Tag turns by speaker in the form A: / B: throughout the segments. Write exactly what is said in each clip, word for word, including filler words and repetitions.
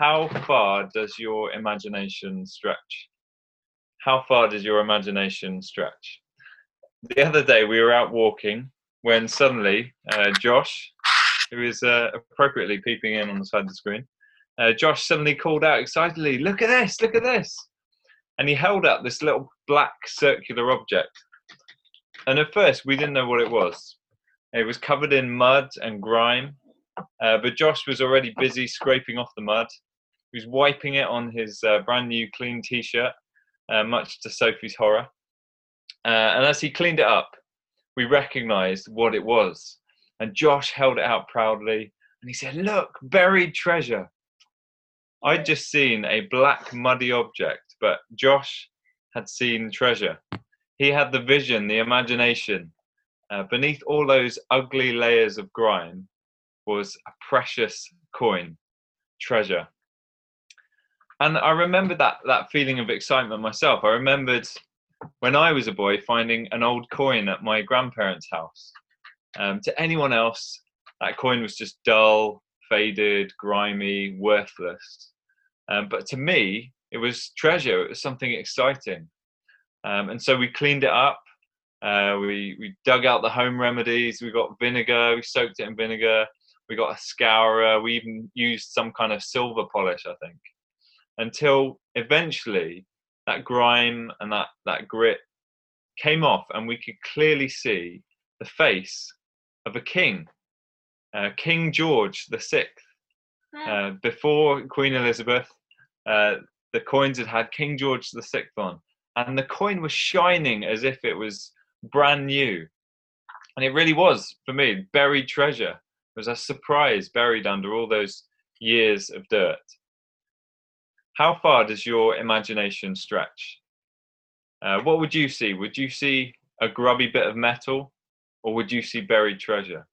A: How far does your imagination stretch? How far does your imagination stretch? The other day we were out walking when suddenly uh, Josh, who is uh, appropriately peeping in on the side of the screen, uh, Josh suddenly called out excitedly, "Look at this, look at this." And he held up this little black circular object. And at first we didn't know what it was. It was covered in mud and grime, uh, but Josh was already busy scraping off the mud. He was wiping it on his uh, brand new clean t-shirt, uh, much to Sophie's horror. Uh, and as he cleaned it up, we recognized what it was. And Josh held it out proudly and he said, "Look, buried treasure." I'd just seen a black muddy object, but Josh had seen treasure. He had the vision, the imagination. Uh, beneath all those ugly layers of grime was a precious coin, treasure. And I remember that, that feeling of excitement myself. I remembered when I was a boy finding an old coin at my grandparents' house. Um, to anyone else, that coin was just dull, faded, grimy, worthless. Um, but to me, it was treasure. It was something exciting. Um, and so we cleaned it up. Uh, we, we dug out the home remedies. We got vinegar. We soaked it in vinegar. We got a scourer. We even used some kind of silver polish, I think, until eventually that grime and that, that grit came off and we could clearly see the face of a king, uh, King George the Sixth. Uh, before Queen Elizabeth, uh, the coins had had King George the Sixth on, and the coin was shining as if it was brand new. And it really was, for me, buried treasure. It was a surprise buried under all those years of dirt. How far does your imagination stretch? Uh, what would you see? Would you see a grubby bit of metal, or would you see buried treasure?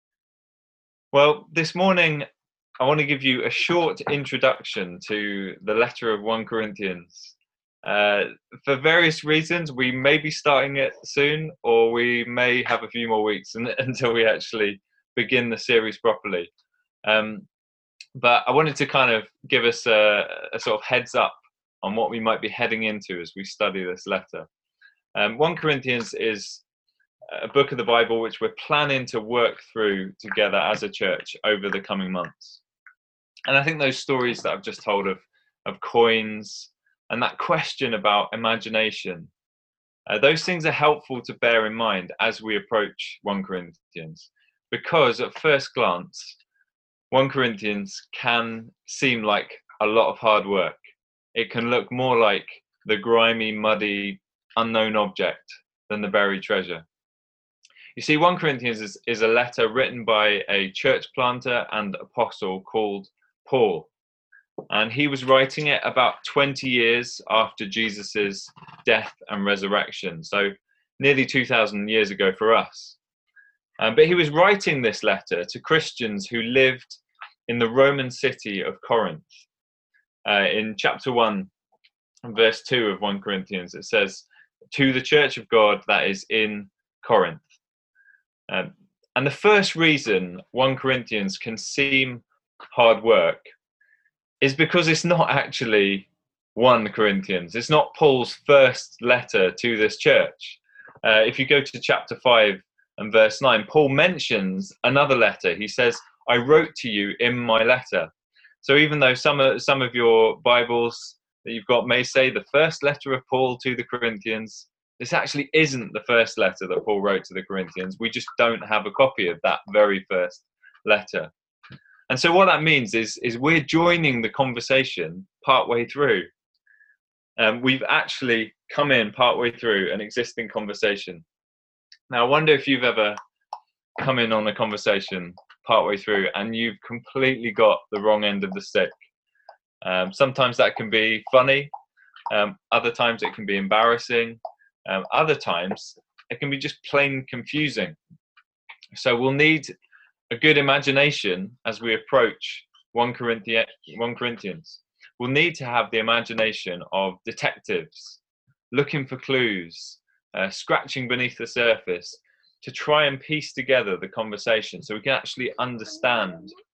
A: Well, this morning, I want to give you a short introduction to the letter of First Corinthians. Uh, for various reasons, we may be starting it soon, or we may have a few more weeks and, until we actually begin the series properly. Um, but I wanted to kind of give us a, a sort of heads up on what we might be heading into as we study this letter. Um, First Corinthians is a book of the Bible which we're planning to work through together as a church over the coming months. And I think those stories that I've just told of, of coins and that question about imagination, uh, those things are helpful to bear in mind as we approach First Corinthians, because at first glance, First Corinthians can seem like a lot of hard work. It can look more like the grimy, muddy, unknown object than the buried treasure. You see, First Corinthians is, is a letter written by a church planter and apostle called Paul. And he was writing it about twenty years after Jesus's death and resurrection. So nearly two thousand years ago for us. Um, but he was writing this letter to Christians who lived in the Roman city of Corinth. Uh, in chapter one, verse two of First Corinthians, it says, "To the church of God that is in Corinth." Um, and the first reason First Corinthians can seem hard work is because it's not actually First Corinthians. It's not Paul's first letter to this church. Uh, if you go to chapter five and verse nine, Paul mentions another letter. He says, "I wrote to you in my letter." So even though some of, some of your Bibles that you've got may say the first letter of Paul to the Corinthians, this actually isn't the first letter that Paul wrote to the Corinthians. We just don't have a copy of that very first letter. And so what that means is, is we're joining the conversation partway through. Um, we've actually come in partway through an existing conversation. Now, I wonder if you've ever come in on a conversation partway through and you've completely got the wrong end of the stick. Um, sometimes that can be funny. Um, other times it can be embarrassing. Um, other times it can be just plain confusing. So we'll need a good imagination as we approach First Corinthians. We'll need to have the imagination of detectives looking for clues, uh, scratching beneath the surface to try and piece together the conversation so we can actually understand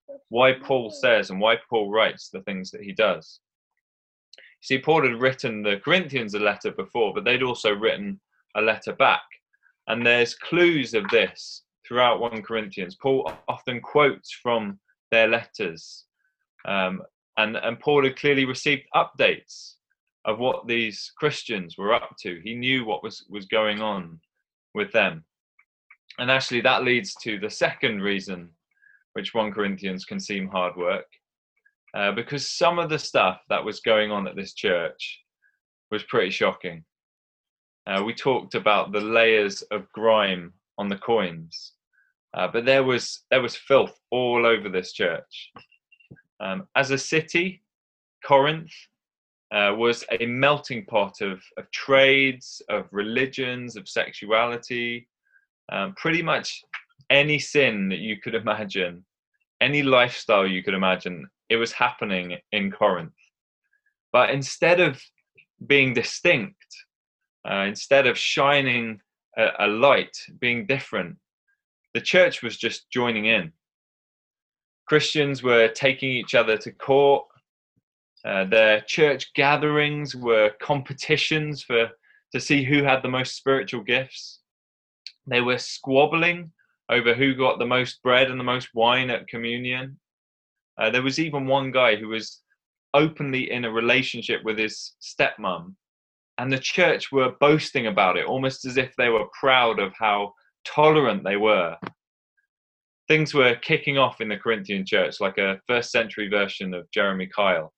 A: why Paul says and why Paul writes the things that he does. See, Paul had written the Corinthians a letter before, but they'd also written a letter back. And there's clues of this throughout First Corinthians. Paul often quotes from their letters. Um, and, and Paul had clearly received updates of what these Christians were up to. He knew what was, was going on with them. And actually that leads to the second reason which First Corinthians can seem hard work. Uh, because some of the stuff that was going on at this church was pretty shocking. Uh, we talked about the layers of grime on the coins, uh, but there was there was filth all over this church. Um, as a city, Corinth uh, was a melting pot of, of trades, of religions, of sexuality, um, pretty much any sin that you could imagine, any lifestyle you could imagine. It was happening in Corinth. But instead of being distinct, uh, instead of shining a, a light, being different, the church was just joining in. Christians were taking each other to court. Uh, their church gatherings were competitions for to see who had the most spiritual gifts. They were squabbling over who got the most bread and the most wine at communion. Uh, there was even one guy who was openly in a relationship with his stepmom, and the church were boasting about it, almost as if they were proud of how tolerant they were. Things were kicking off in the Corinthian church, like a first century version of Jeremy Kyle.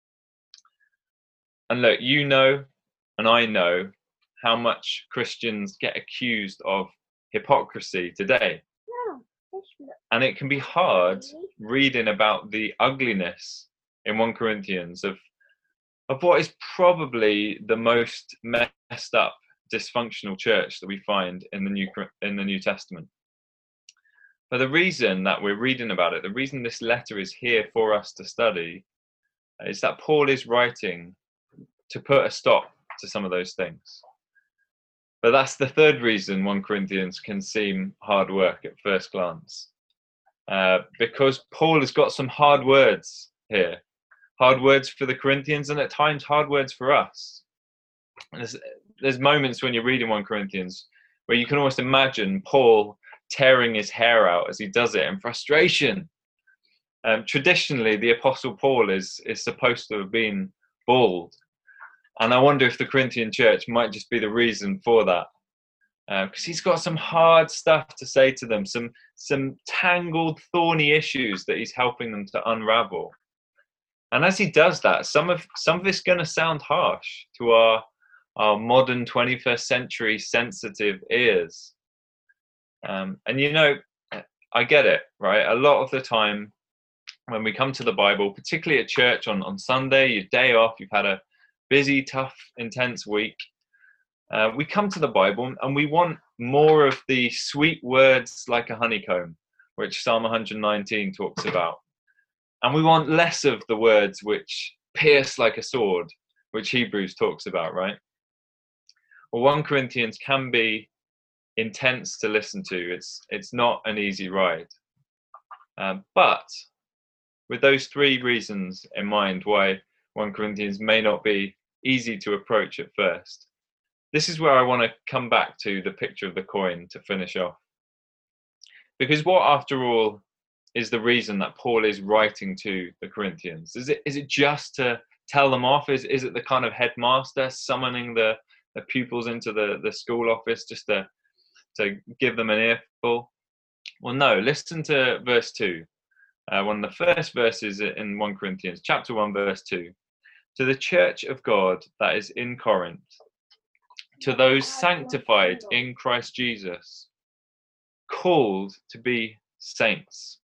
A: And look, you know, and I know how much Christians get accused of hypocrisy today. And it can be hard reading about the ugliness in First Corinthians of, of what is probably the most messed up, dysfunctional church that we find in the New, in the New Testament. But the reason that we're reading about it, the reason this letter is here for us to study, is that Paul is writing to put a stop to some of those things. But that's the third reason First Corinthians can seem hard work at first glance. Uh, because Paul has got some hard words here. Hard words for the Corinthians, and at times hard words for us. There's, there's moments when you're reading First Corinthians where you can almost imagine Paul tearing his hair out as he does it in frustration. Um, traditionally, the Apostle Paul is, is supposed to have been bald. And I wonder if the Corinthian church might just be the reason for that. Because uh, he's got some hard stuff to say to them, some some tangled, thorny issues that he's helping them to unravel. And as he does that, some of some of it's going to sound harsh to our our modern twenty-first century sensitive ears. Um, and you know, I get it, right? A lot of the time when we come to the Bible, particularly at church on, on Sunday, your day off, you've had a busy, tough, intense week. Uh, we come to the Bible and we want more of the sweet words like a honeycomb, which Psalm one nineteen talks about. And we want less of the words which pierce like a sword, which Hebrews talks about, right? Well, First Corinthians can be intense to listen to. It's, it's not an easy ride. Um, but with those three reasons in mind why First Corinthians may not be easy to approach at first, this is where I want to come back to the picture of the coin to finish off. Because what, after all, is the reason that Paul is writing to the Corinthians? Is it is it just to tell them off? Is is it the kind of headmaster summoning the, the pupils into the, the school office just to, to give them an earful? Well, no. Listen to verse two. Uh, one of the first verses in First Corinthians, chapter one, verse two. To the church of God that is in Corinth, to those sanctified in Christ Jesus, called to be saints.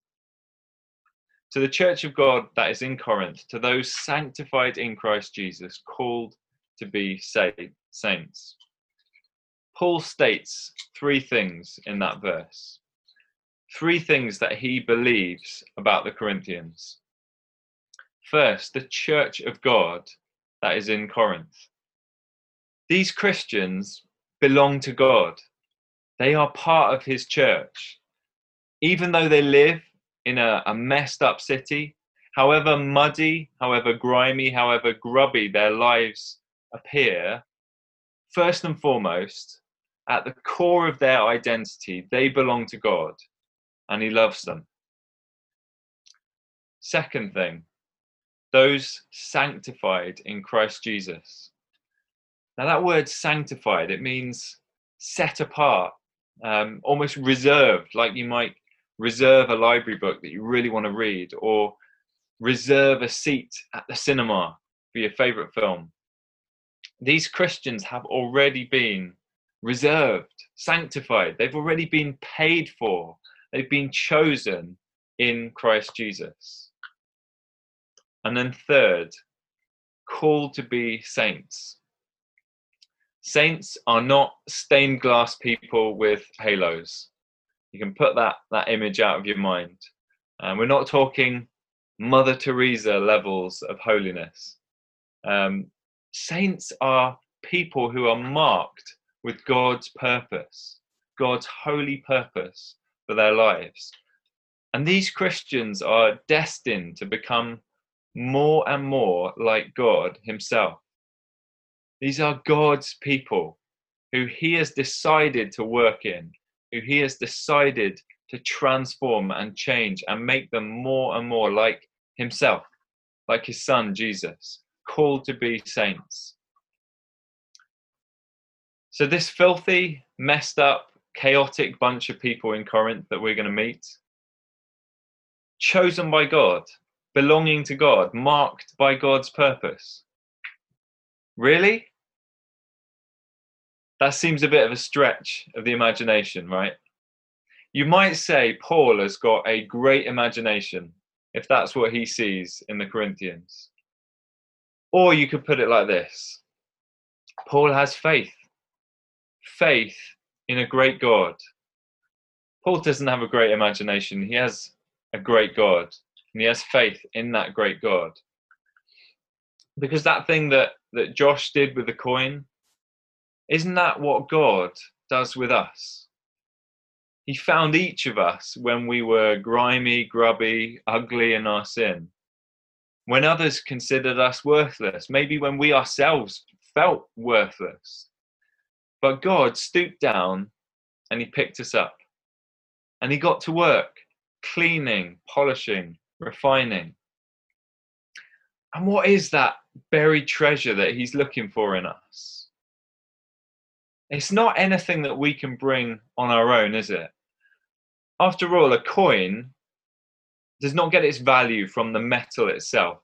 A: To the church of God that is in Corinth, to those sanctified in Christ Jesus, called to be saints. Paul states three things in that verse. Three things that he believes about the Corinthians. First, the church of God that is in Corinth. These Christians belong to God. They are part of his church. Even though they live in a, a messed up city, however muddy, however grimy, however grubby their lives appear, first and foremost, at the core of their identity, they belong to God and he loves them. Second thing, those sanctified in Christ Jesus. Now that word sanctified, it means set apart, um, almost reserved, like you might reserve a library book that you really want to read, or reserve a seat at the cinema for your favorite film. These Christians have already been reserved, sanctified. They've already been paid for. They've been chosen in Christ Jesus. And then third, called to be saints. Saints are not stained glass people with halos. You can put that, that image out of your mind. And we're not talking Mother Teresa levels of holiness. Um, saints are people who are marked with God's purpose, God's holy purpose for their lives. And these Christians are destined to become more and more like God himself. These are God's people who he has decided to work in, who he has decided to transform and change and make them more and more like himself, like his son, Jesus, called to be saints. So this filthy, messed up, chaotic bunch of people in Corinth that we're going to meet, chosen by God, belonging to God, marked by God's purpose. Really? That seems a bit of a stretch of the imagination, right? You might say Paul has got a great imagination if that's what he sees in the Corinthians. Or you could put it like this. Paul has faith. Faith in a great God. Paul doesn't have a great imagination. He has a great God. And he has faith in that great God. Because that thing that, that Josh did with the coin, isn't that what God does with us? He found each of us when we were grimy, grubby, ugly in our sin. When others considered us worthless, maybe when we ourselves felt worthless. But God stooped down and he picked us up. And he got to work, cleaning, polishing, refining. And what is that buried treasure that he's looking for in us? It's not anything that we can bring on our own, is it? After all, a coin does not get its value from the metal itself.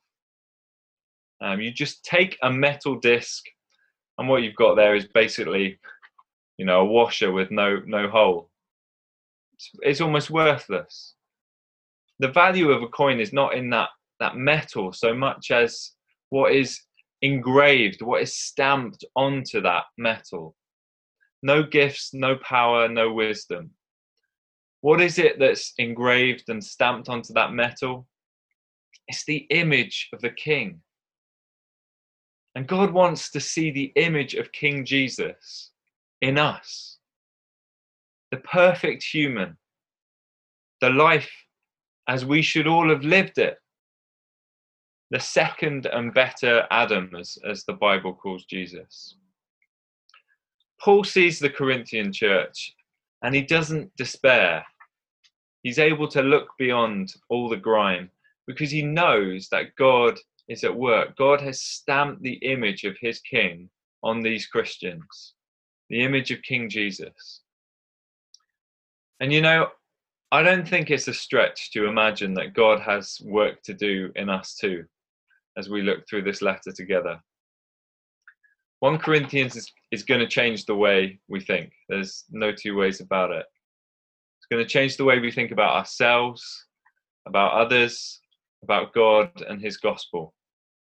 A: Um, you just take a metal disc, and what you've got there is basically, you know, a washer with no no hole. It's, it's almost worthless. The value of a coin is not in that that metal so much as what is engraved, what is stamped onto that metal. No gifts, no power, no wisdom. What is it that's engraved and stamped onto that metal? It's the image of the King. And God wants to see the image of King Jesus in us. The perfect human. The life as we should all have lived it. The second and better Adam, as, as the Bible calls Jesus. Paul sees the Corinthian church and he doesn't despair. He's able to look beyond all the grime because he knows that God is at work. God has stamped the image of his King on these Christians, the image of King Jesus. And you know, I don't think it's a stretch to imagine that God has work to do in us too, as we look through this letter together. First Corinthians is, is going to change the way we think. There's no two ways about it. It's going to change the way we think about ourselves, about others, about God and his gospel.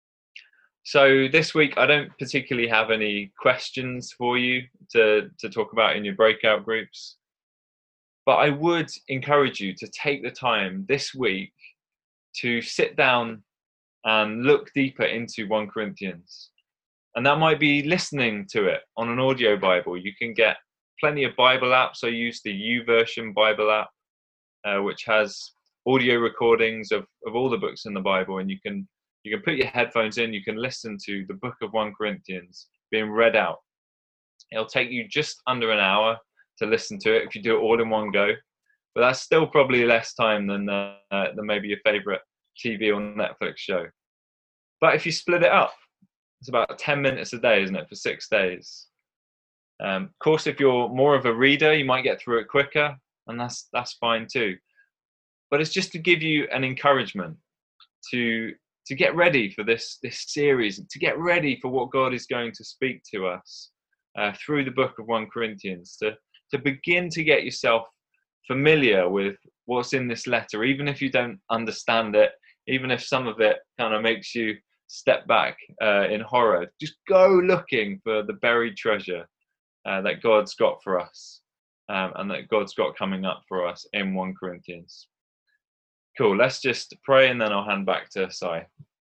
A: So this week, I don't particularly have any questions for you to, to talk about in your breakout groups. But I would encourage you to take the time this week to sit down and look deeper into First Corinthians. And that might be listening to it on an audio Bible. You can get plenty of Bible apps. I use the YouVersion Bible app, uh, which has audio recordings of, of all the books in the Bible, and you can you can put your headphones in, you can listen to the book of First Corinthians being read out. It'll take you just under an hour to listen to it if you do it all in one go, but that's still probably less time than uh, than maybe your favorite T V or Netflix show. But if you split it up, it's about ten minutes a day, isn't it, for six days? Um, of course, if you're more of a reader, you might get through it quicker, and that's that's fine too. But it's just to give you an encouragement to to get ready for this this series, to get ready for what God is going to speak to us uh, through the book of First Corinthians, to to begin to get yourself familiar with what's in this letter, even if you don't understand it, even if some of it kind of makes you step back uh, in horror. Just go looking for the buried treasure uh, that God's got for us, um, and that God's got coming up for us in First Corinthians. Cool, let's just pray and then I'll hand back to Si.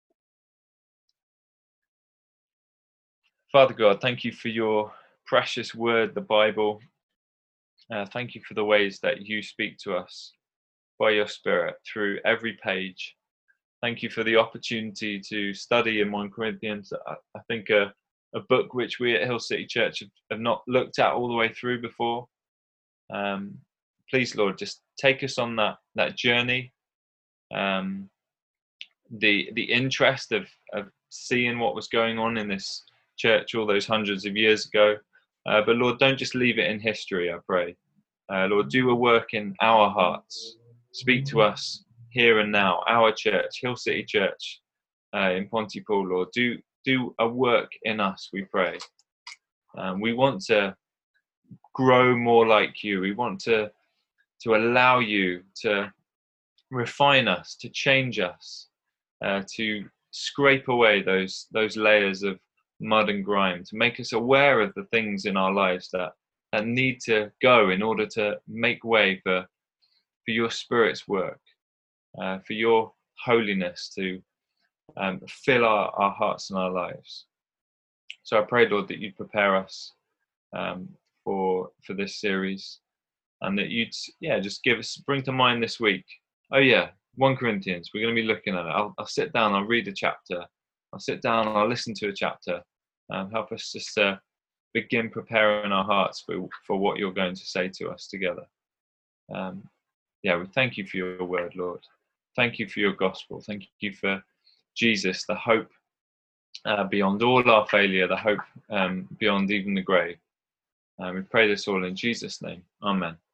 A: Father God, thank you for your precious word, the Bible. Uh, thank you for the ways that you speak to us by your Spirit through every page. Thank you for the opportunity to study in First Corinthians. I, I think a, a book which we at Hill City Church have, have not looked at all the way through before. Um, please, Lord, just take us on that that journey. Um, the the interest of, of seeing what was going on in this church all those hundreds of years ago. Uh, but Lord, don't just leave it in history, I pray. Uh, Lord, do a work in our hearts. Speak to us here and now, our church, Hill City Church uh, in Pontypool, Lord. Do, do a work in us, we pray. Um, we want to grow more like you. We want to, to allow you to refine us, to change us, uh, to scrape away those, those layers of mud and grime, to make us aware of the things in our lives that, that need to go in order to make way for, for your Spirit's work, uh, for your holiness to um, fill our, our hearts and our lives. So I pray, Lord, that you prepare us um, for for this series, and that you'd yeah just give us, bring to mind this week, oh yeah, First Corinthians, we're going to be looking at it. I'll, I'll sit down, I'll read a chapter, I'll sit down and I'll listen to a chapter. Um, help us just to begin preparing our hearts for, for what you're going to say to us together. Um, yeah, we thank you for your word, Lord. Thank you for your gospel. Thank you for Jesus, the hope uh, beyond all our failure, the hope um, beyond even the grave. Uh, we pray this all in Jesus' name. Amen.